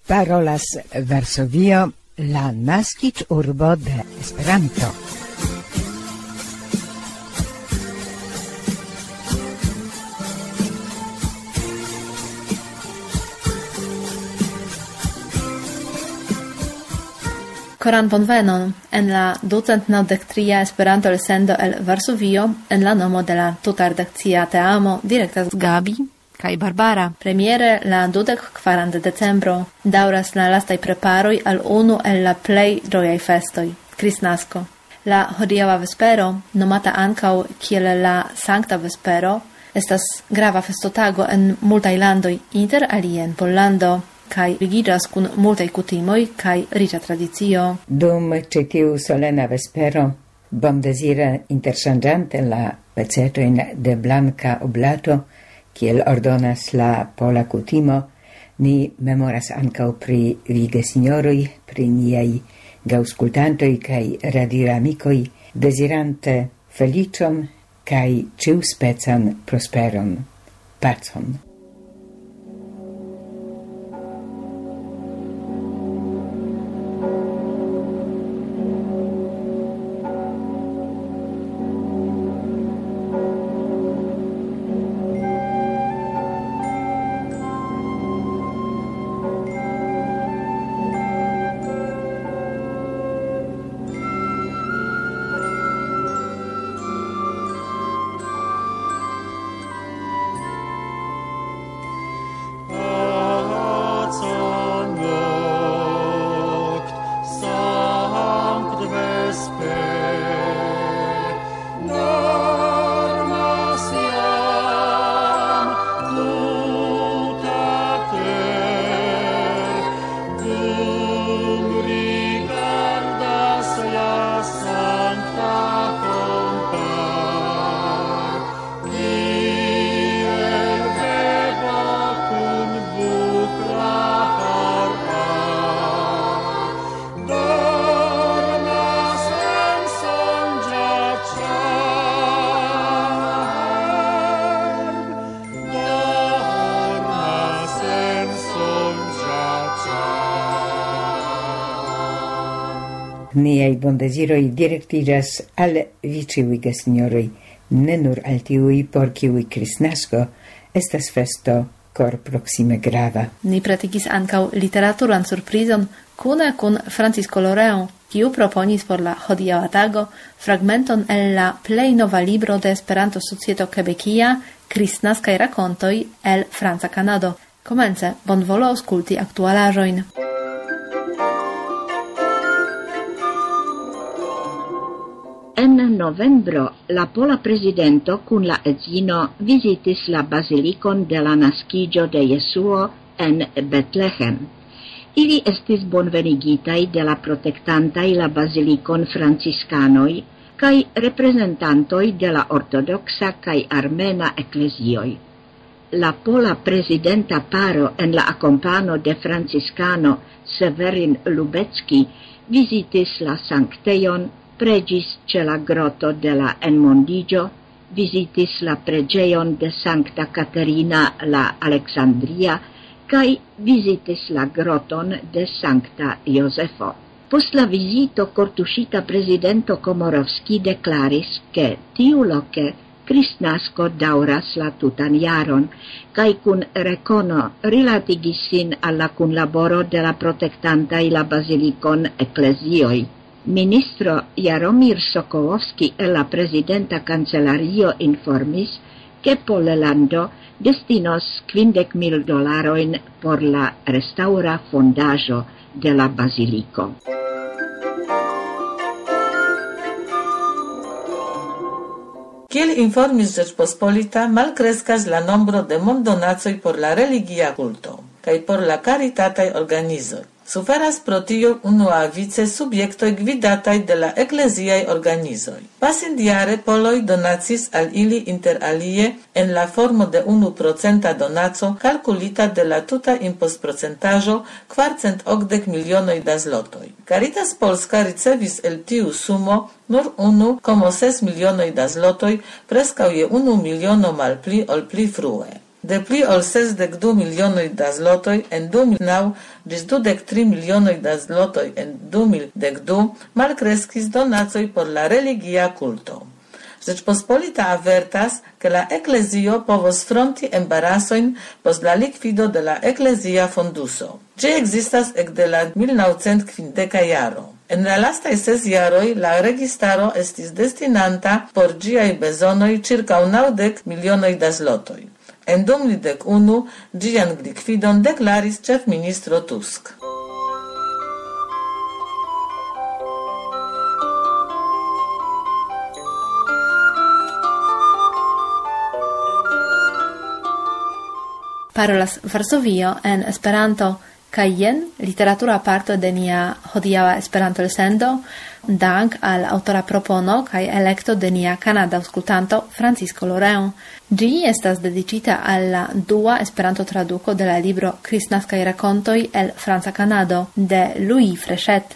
Parolas Varsovio, la naskiĝurbo de Esperanto. Koran bonvenon en la 293 Esperanto elsendo el Varsovio en la nomo de la tuta redakcia teamo direktas Gabi kaj Barbara. Premiere la 24 de decembro daŭras la lastaj preparoj al unu el la plej ĝojaj festoj, Kristnasko. La hodiaŭa vespero, nomata ankaŭ kiel la Sankta Vespero, estas grava festotago en multaj landoj, inter alie en Pollando, kaj ligiĝas kun multaj kutimoj kaj riĉa tradicio. Dum ĉi tiu solena vespero, bondezire interŝanĝante la pecetojn de blanka oblato, kiel ordonas la pola kutimo, ni memoras ankaŭ pri vi gesinjoroj, pri niaj gaŭskultantoj kaj radioamikoj, dezirante feliĉon kaj ĉiuspecan prosperon, pacon. Niaj bondeziroj direktiĝas al vi ĉiuj gesinjoroj, ne nur al tiuj, por kiuj Kristnasko estas festo kor proksime grava. Ni pratigis ankaŭ literaturan surprizon kune kun Francisco Loreo, kiu proponis por la hodiaŭa tago fragmenton el la plej nova libro de Esperanto Societo Quebecia, Kristnaskaj rakontoj el Franca Kanado. Komence, bonvolu aŭskulti aktualaĵojn. En novembro, la pola presidento kun la edzino vizitis la bazilikon de la naskiĝo de Jesuo en Betlehem. Ili estis bonvenigitaj de la protektantaj la bazilikon franciskanoj kaj reprezentantoj de la ortodoksa kaj armena eklezioj. La pola presidenta paro en la akompano de franciskano Severin Lubecki vizitis la sanktejon, pregis ce la groto de la enmondigio, visitis la preĝejon de Sankta Katerina la Aleksandria kaj visitis la groton de Sankta Jozefo. Post la vizito kortuŝita prezidento Komorovski deklaris, ke tiuloke Kristnasko daŭras la tutan jaron kaj kun rekono rilatigis sin al la kunlaboro de la protektantaj la bazilikon eklezioj. Ministro Jaromir Sokołowski el la prezidenta kancelario informis, ke Pollando destinos $50,000 por la restaŭra fondaĵo de la baziliko. Kiel informis Rzeczpospolita, malkreskas la nombro de mondonacoj por la religia kulto kaj por la karitataj organizoj. Suferas pro tio unuavice subjektoj gvidataj de la ekleziaj organizoj. Pasindiare poloj donacis al ili inter alie en la formo de 1% donaco kalkulita de la tuta imposprocentaĵo 480 milionoj da zlotoj. Caritas Polska ricevis el tiu sumo nur 1,6 milionoj da zlotoj, preskaŭ je 1 miliono malpli ol pli frue. De pli ol 62 milionoj da zlotoj en 2009 ĝis 23 milionoj da zlotoj en 2012 malkreskis donacoj por la religia kulto. Rzeczpospolita avertas, ke la eklezio povos fronti embarasojn post la likvido de la eklezia fonduso. Ĝi ekzistas ekde la 1950 jaro. En la lastaj 6 jaroj la registaro estis destinanta por ĝiaj bezonoj ĉirkaŭ 90 milionoj da zlotoj. En 2011 ĝian likvidon deklaris ĉefministro Tusk. Parolas Varsovio en Esperanto kaj jen literatura parto de nia hodiaŭa Esperanto-elsendo, dank al aŭtora propono kaj elekto de nia kanada aŭskultanto Francisco Loreu. Ĝi estas dediĉita al la dua Esperanto-traduko de la libro Kristnaskaj rakontoj el Franca Kanado de Louis Fréchette.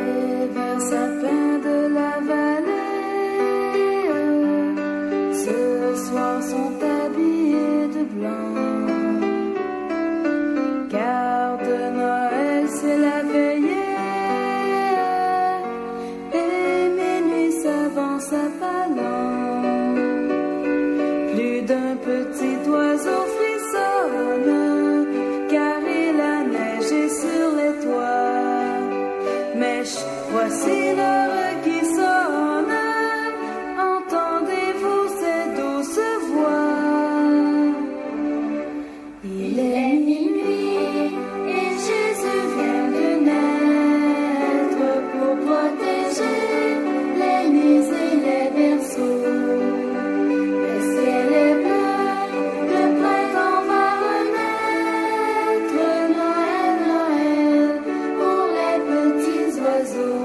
Voici l'heure qui sonne, entendez-vous ces douces voix? Il est minuit et Jésus vient de naître pour protéger les nids et les berceaux. Le ciel est bleu, le printemps va renaître, Noël, Noël, pour les petits oiseaux.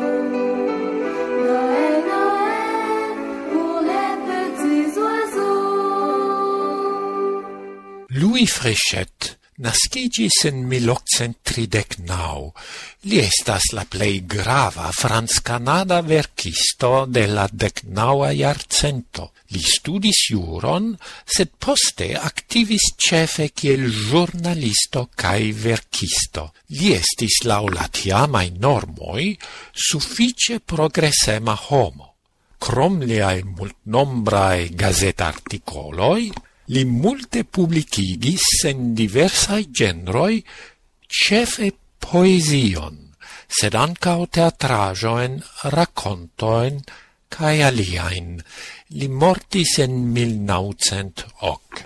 Louis Fréchette naskigis en 1839. Li estas la plej grava franc-kanada verkisto de la 19. jarcento. Li studis juron, sed poste aktivis ĉefe kiel ĵurnalisto kaj verkisto. Li estis laŭ la tiamaj normoj sufiĉe progresema homo. Krom liaj multnombraj gazetartikoloj, li multe publikigis en diversaj genroj, ĉefe poezion, sed ankaŭ teatraĵojn, rakontojn kaj aliajn. Li mortis en 1900.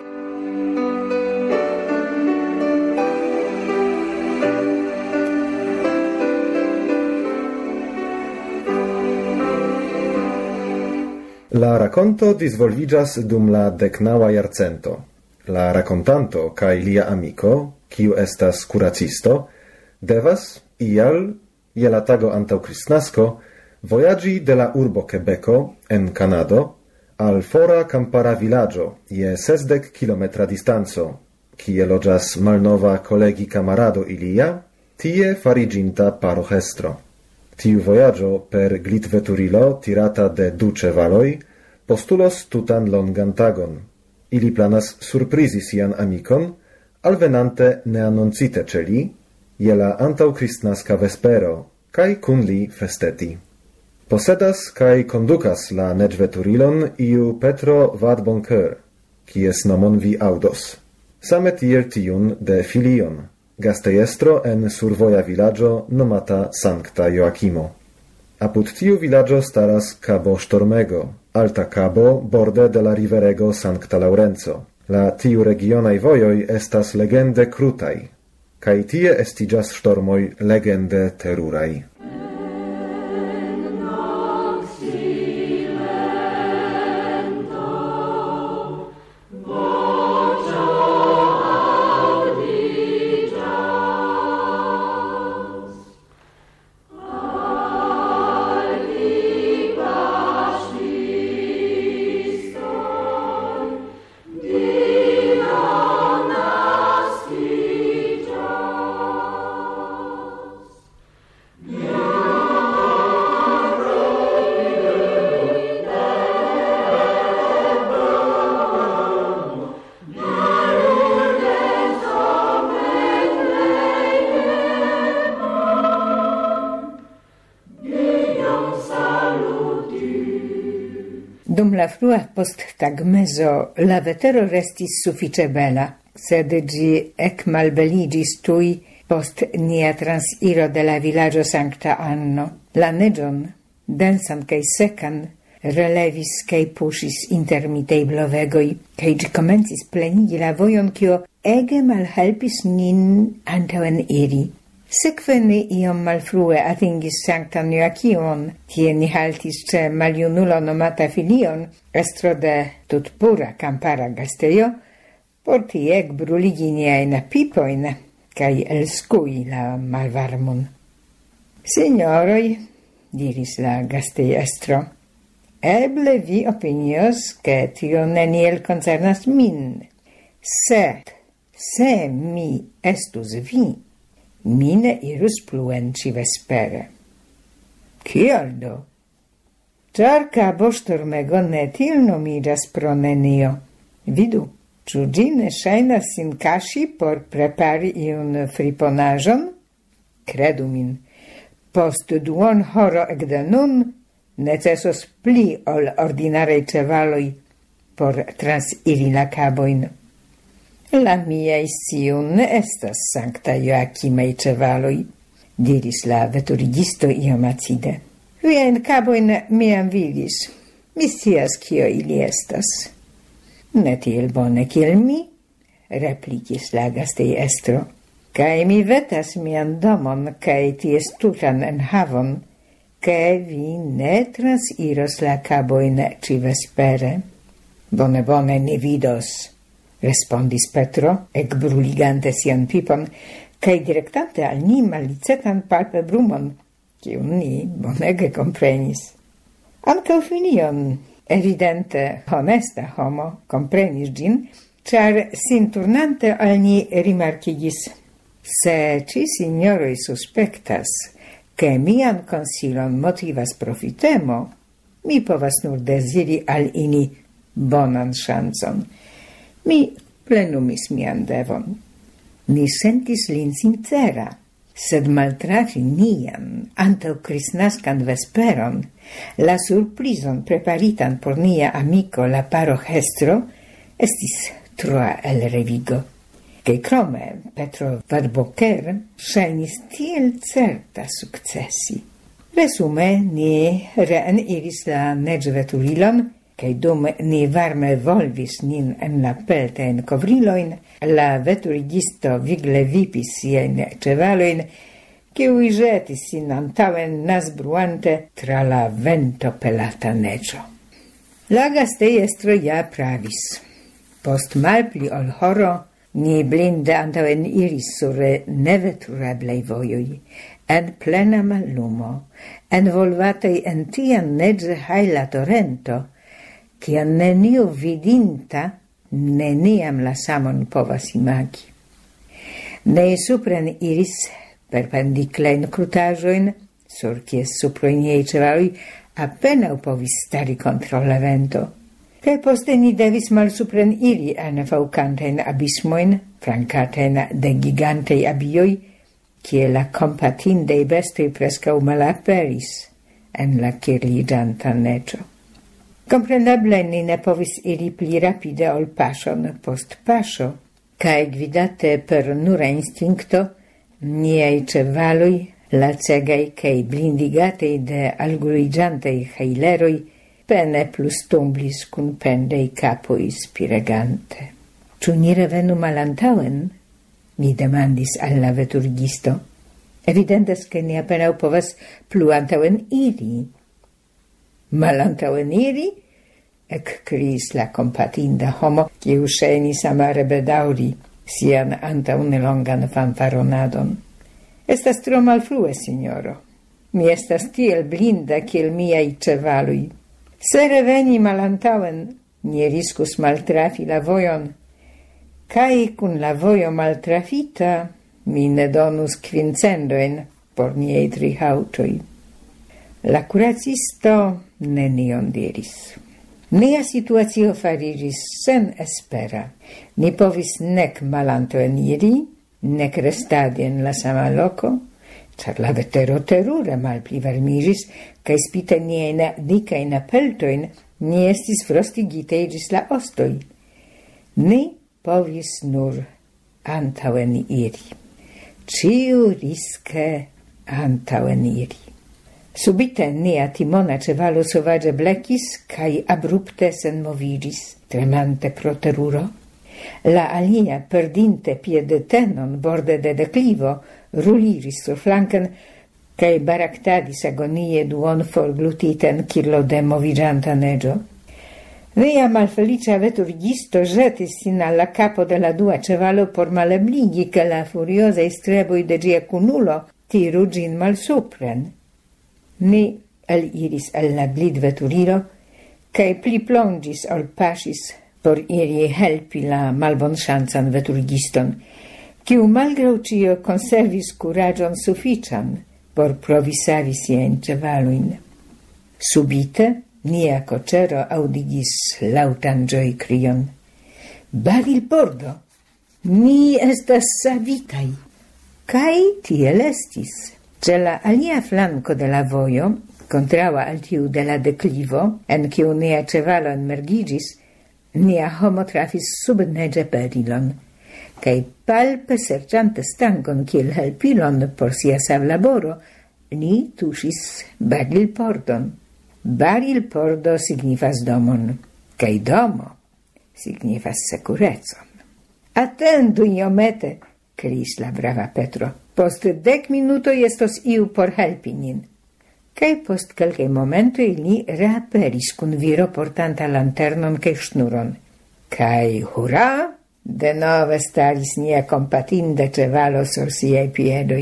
La rakonto disvolviĝas dum la 19. jarcento. La rakontanto kaj lia amiko, kiu estas kuracisto, devas ial je la tago antaŭ Kristnasko vojaĝi de la urbo Quebeco en Kanado al fora kampara vilaĝo je 60 kilometra distanco, kie loĝas malnova kolegi kamarado ilia, tie fariĝinta paroĥestro. Tiu vojaĝo per glitveturilo tirata de 2 ĉevaloj postulos tutan longan tagon. Ili planas surprizi sian amikon, alvenante neanoncite ĉe li, je la antaŭkristnaska vespero, kaj kun li festeti. Posedas kaj kondukas la neĝveturilon iu Petro Vadeboncoeur, kies nomon vi aŭdos. Same tiel tiun de Filion, gastejestro en survoja vilaĝo nomata Sankta Joakimo. Apud tiu vilaĝo staras Cabo Stormego, alta cabo borde de la riverego Sankta Laurenzo. La tiu regionaj vojoj estas legende krutaj, kaj tie estiĝas ŝtormoj legende teruraj. Yeah. Dum la frua posttagmezo la vetero restis suffice bela, sed gi ec malbeligis tui post nia transiro de la villaggio Sancta Anno. La negion, densan cae secan, relevis cae pusis inter mitei blovegoi, cae gi comencis plenigi la vojon, cio ege malhelpis nin antauen iri. Sekve ni iom malfrue atingis Sanctan Joachimon, tie ni haltis ce maljunulo nomata Filion, estro de tutpura campara gastejo, por tiec bruligi niain pipoin, cae elskui la malvarmon. Signoroi, diris la gasteiestro, eble vi opinios che tio neniel concernas min, sed se mi estus vi, mine irus pluen ci vespere. Kial do? Char cabo stormego ne til nomigas pro nenio. Vidu, ciu gi ne shainas sin casi por prepari iun friponajon? Credu min, post duon horo ecde nun necessos pli ol ordinarei cevaloi por transiri la caboin. La miei siun ne estas Sancta Joachimei cevaloi, diris la veturigisto iom acide. Vien caboin miam vidis, mi scias cio ili estas. Ne tiel bone kiel mi, replicis la gasteiestro, cae mi vetas mian domon cae ties tutan enhavon, cae vi ne transiros la caboin ci vespere. Bone, bone, ni vidos, respondis Petro, ec bruligante sian pipon, cae directante al ni malicetan palpe brumon, cium ni bonege comprenis. Ancau Filion, evidente honesta homo, comprenis gin, char sin turnante al ni rimarcigis: se ci signoroi suspectas che mian consilon motivas profitemo, mi povas nur desiri al ini bonan chanson. Mi plenumis mian devon. Mi sentis lin sincera, sed maltrafi nian antau Kristnascan vesperon, la surprizon preparitan por nia amico la paro Hestro, estis troa el revigo. Che crome Petro Vadboker shainis tiel certa successi. Resume, ni reeniris la neĝveturilon, kaj dum ni varme volvis nin en la peltajn kovriloin, la veturigisto vigle vipis siajn ĉevalojn, kiuj ĵetis sin antaŭen nasbruante tra la ventopelata neĝo. La gasteiestro ja pravis. Post malpli ol horo ni blinde antaŭen iris sur nevetureblaj vojoj, en plena mallumo, envolvatej en tian neĝe hajla torento, kiam neniu vidinta neniam la samon povas imagi. Ne supren iris perpendiklajn krutaĵojn, sur kies suproj niaj ĉevaloj apenaŭ povis stari kontraŭ la vento. Kaj poste ni devis malsupren iri en faŭkantajn abismojn, frankatajn de gigantaj abioj, kie la kompatindaj bestoj preskaŭ malaperis en la kirliĝanta neĝo. Kompreneble ni ne povis iri pli rapide ol paŝon post paŝo, kaj gvidate per nura instinkto, niaj ĉevaloj, lacegaj kaj blindigatej de algluiĝantaj hajleroj, pene plus tumblis cun pendei capoi spiregante. Ciu ni revenu malantauen? Mi demandis alla veturigisto. Evidentes che ni apenau povas plu antauen iri. Malantauen iri? Ec criis la compatinda homo, kiu scenis amare bedauri sian antaune longan fanfaronadon. Estas tro malfrue, signoro. Mi estas tiel blinda kiel miai cevalui. Se reveni malantauen, ni riscus maltrafi la vojon, cae cun la vojo maltrafita, mi ne donus quincendoen por niei 3 hautoi. La curacisto nenion diris. Nia situatio fariris sen espera. Ni povis nec malantoen iri, nec restadi en la sama loco, char la vetero terure malpli varmiris, cae spite niein dicain apeltoin, ni estis frostigitei gis la ostoi. Ni povis nur antauen iri. Ciu risque antauen iri. Subite nia timona cevalo sovaĝe blekis kaj abrupte senmovigis, tremante pro teruro. La alia, perdinte piedetenon borde de declivo, ruliris sur flanken kaj baraktadis agonie duon forglutiten kilo de moviĝanta neĝo. Via malfelicia veturigisto jetis sin alla capo de la dua cevalo por malebligi che la furiosei strebui de gia cunulo tiru gin malsupren. Ni eliris al la glid veturilo, cae pli plongis ol pasis por iri helpi la malbonŝancan veturigiston, kiu malgrau cio conservis curagion suffician por provi savi siajn ĉevaluin. Subite nia kocero audigis lautan ĝojkrion. Barilpordo! Ni estas savitaj! Kaj tiel estis. Ĉe la alia flanco de la vojo, kontraŭa al tiu de la deklivo, en kiu nia ĉevalo enmergigis, nia homo trafis sub neĝe perilon, kaj palpe serĉante stangon kiel helpilon por sia savlaboro, ni tuŝis barilpordon. Barilpordo signifas domon, kaj domo signifas sekurecon. Atendu iomete, kriis la brava Petro. Post 10 minutoj estos iu por helpi nin. Kaj post kelkaj momentoj li reaperis kun viro portanta lanternon kaj ŝnuron. Kaj hurra! Denove staris nia kompatinde ĉevalo sur siaj piedoj.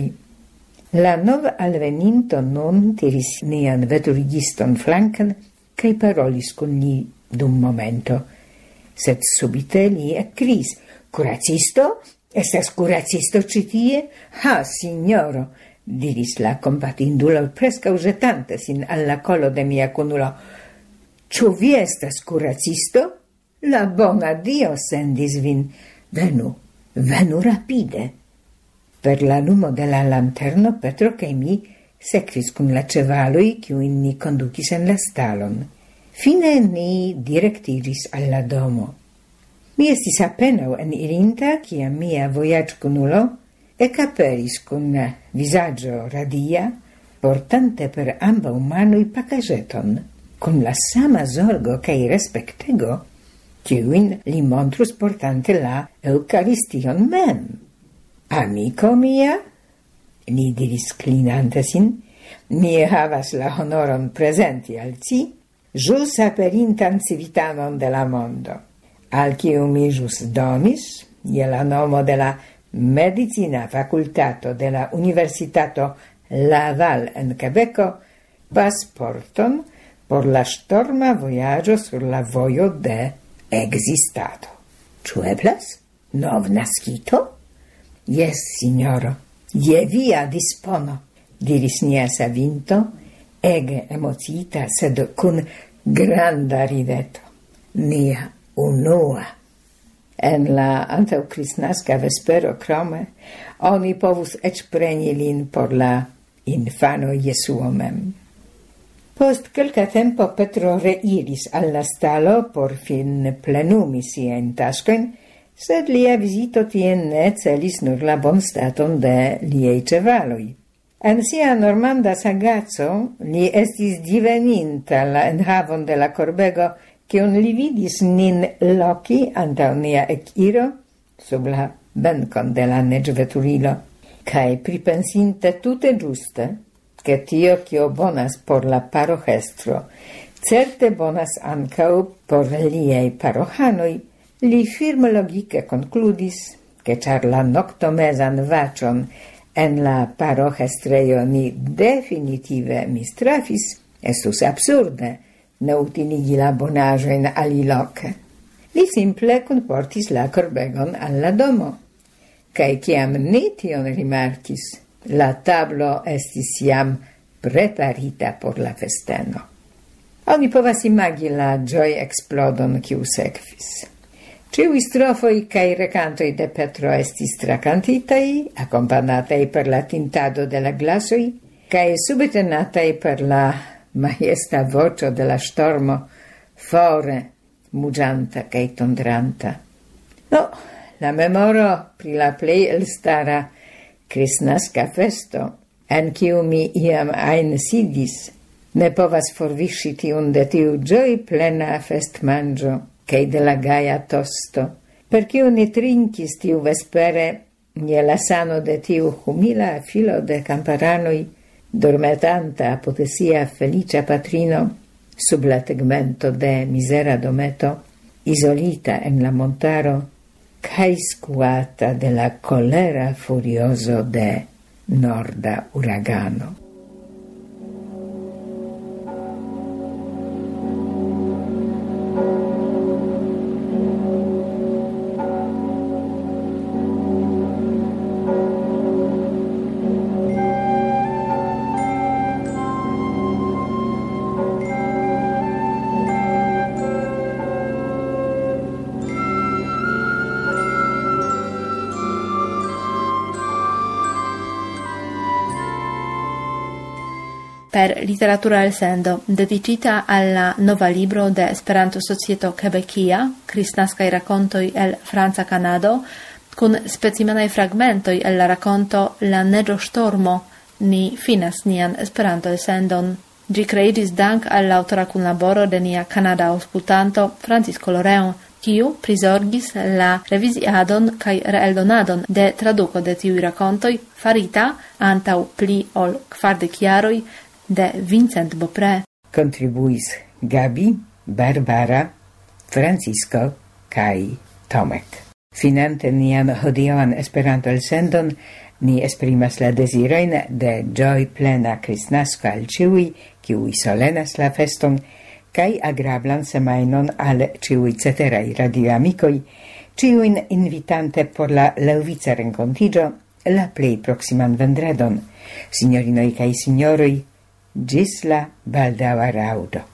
La nov alveninto nun tiris nian veturigiston flanken kaj parolis kun li dum momento. Sed subite li ekkriis: "Kuracisto? Estas kuracisto ĉi tie? Ha, signoro!" diris la kompatindulo preskaŭ ĵetante sin al la kolo de mia kunulo. "Ĉu vi estas kuracisto? La bona Dio sendis vin. Venu, venu rapide." Per la lumo de la lanterno Petro kaj mi sekvis kun la ĉevaloj, kiujn ni kondukis en la stalon. Fine ni direktiris al la domo. Mi estis apenaŭ enirinta, kiam mia vojaĝkunulo ekaperis kun vizaĝo radia, portante per ambaŭ manoj pakaĵeton, kun la sama zorgo kaj respektego, kiujn li montrus portante la eŭkaristion mem. "Amiko mia," li diris klinante sin, "mi havas la honoron prezenti al ci ĵus aperintan civitanon de la mondo, al kiu mi ĵus donis, je la nomo de la Medicina Fakultato de la Universitato Laval en Quebeco, pasporton por la ŝtorma vojaĝo sur la vojo de ekzistado." "Ĉu eblas? Novnaskito?" "Jes, signoro, je via dispono," diris nia savinto, ege emociita, sed kun granda rideto. "Nia unua." En la antaŭkristnaska vespero krome oni povus eĉ preni lin por la infano Jesuo mem. Post kelka tempo Petro reiris al la stalo por fin plenumi siajn taskojn, sed lia vizito tien ne celis nur la bonstaton de liaj ĉevaloj. En sia normanda sagaco li estis diveninta la enhavon de la korbego, kiun li vidis nin loki antaŭ nia ekiro sub la benkon de la neĝveturilo, kaj pripensinte tute ĝuste, ke tio, kio bonas por la paroĥestro, certe bonas ankaŭ por liaj paroĥanoj, li firme logike konkludis, ke ĉar la noktomezan vaĉon en la paroĥestrejo ni definitive mistrafis, estus absurde ne utiligi la bonaĵojn aliloke. Li simple kunportis la korbegon al la domo, kaj kiam ni tion rimarkis, la tablo estis jam preparita por la festeno. Oni povas imagi la ĝoj-eksplodon, kiu sekvis. Ĉiuj strofoj kaj rekantoj de Petro estis trakantitaj, akompanataj per la tintado de la glasoj, kaj subtenataj per la majesta voĉo de la ŝtormo, fore, mugianta cae tondranta. La memoro pri la plei elstara Kristnaska festo, en kiu mi iam ein sidis, ne povas forvisci tiun de tiu gioi plena festmangio, cae de la gaia tosto, per kiu ni trinkis tiu vespere, nie la sano de tiu humila filo de camparanoi, dormetanta apud sia felicia patrino, sub la tegmento de misera dometo, isolita en la montaro, cae scuata de la colera furioso de norda uragano. Per literatura el sendo, dedicita alla nova libro de Esperanto Societo Quebecia, Kristnaskaj rakontoj el Franca Kanado, kun specimenaj fragmentoj el la rakonto La neĝo ŝtormo, ni finas nian Esperanto el sendon. Ĝi kreiĝis dank al la aŭtora kunlaboro de nia kanada aŭskultanto Francisco Loreon, kiu prizorgis la reviziadon kaj reeldonadon de traduko de tiuj rakontoj, farita antaŭ pli ol 40 jaroj de Vincent Beaupré. Contribuis Gabi, Barbara, Francisco kai Tomek. Finante nian hodiaŭan Esperanto elsendon, ni esprimas la deziroin de ĝoj plena Kristnasko al ĉiuj, kiuj solenas la feston, kai agrablan semajnon al ĉiuj ceteraj radioamikoj, ĉiujn invitante por la laŭvica renkontiĝo la plej proksiman vendredon. Signorinoj kaj signoroj, ĝis la baldaŭa raŭdo.